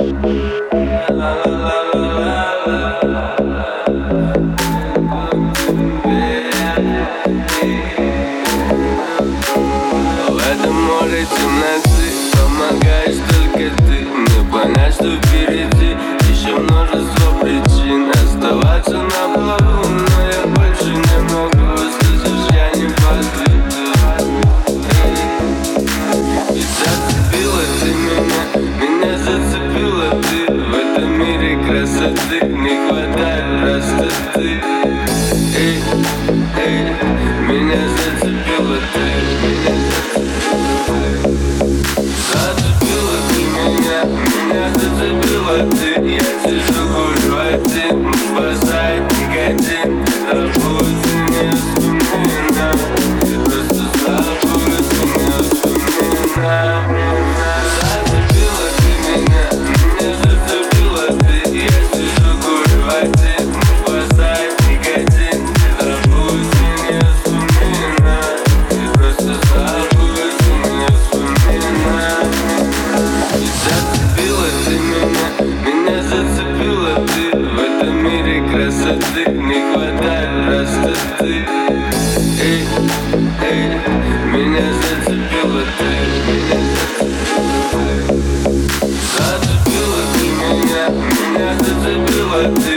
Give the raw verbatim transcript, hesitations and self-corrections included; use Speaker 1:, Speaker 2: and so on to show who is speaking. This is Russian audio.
Speaker 1: В этом море темноты помогаешь только ты. Мне понять, что впереди еще множество причин оставаться на плаву, но я больше не могу. Слышишь, я не подведу. И зацепила ты меня, меня зацепила ты. В этом мире красоты не хватает простоты. Эй, эй, меня зацепила ты, меня зацепила ты. Зацепила ты меня, меня зацепила ты. Я сижу, курю один, спасает никотин. Забудь не вспоминай, просто забудь не вспоминай. Зацепила ты меня, меня зацепила ты. Я сижу, курю один, спасает никотин. Забудь не вспоминай, просто забудь не вспоминай. И зацепила ты меня, меня зацепила ты. В этом мире красоты не хватает простоты. Эй, эй, меня зацепила ты, меня зацепила ты. Зацепила ты меня, меня зацепила ты.